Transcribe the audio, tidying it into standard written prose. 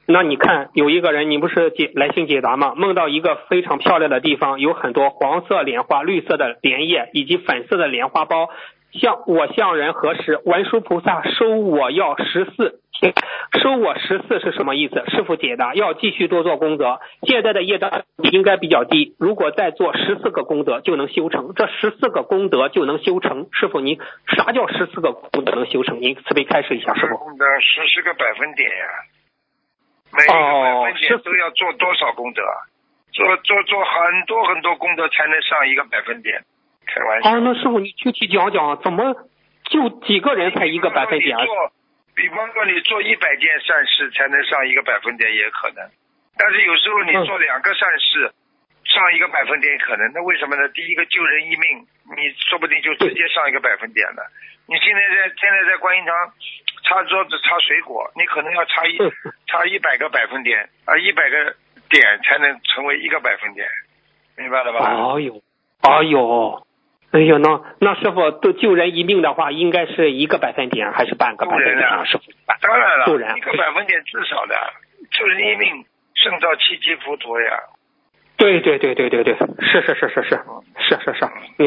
那你看有一个人，你不是来信解答吗？梦到一个非常漂亮的地方，有很多黄色莲花、绿色的莲叶以及粉色的莲花苞。向人核实，文殊菩萨收我要14，收我14是什么意思？师父解答，要继续多做功德。现在的业障应该比较低，如果再做14个功德就能修成，这14个功德就能修成。师父，您啥叫14个功德能修成？您慈悲开示一下，师父。 功德14个百分点呀，每一个百分点都要做多少功德？做很多功德才能上一个百分点。开玩笑。 那师傅你具体讲讲，怎么就几个人才一个百分点？ 比方说你做100件善事才能上一个百分点也可能，但是有时候你做2个善事上一个百分点可能，那为什么呢？第一个救人一命，你说不定就直接上一个百分点了。你现在在观音堂擦桌子擦水果，你可能要擦100个百分点100个点才能成为1个百分点，明白了吧？ 哎呦，那师傅都救人一命的话，应该是1个百分点还是半个百分点啊？师傅， 当然了， 救人 1个百分点至少的，救人一命胜造7级浮屠呀。 对，是。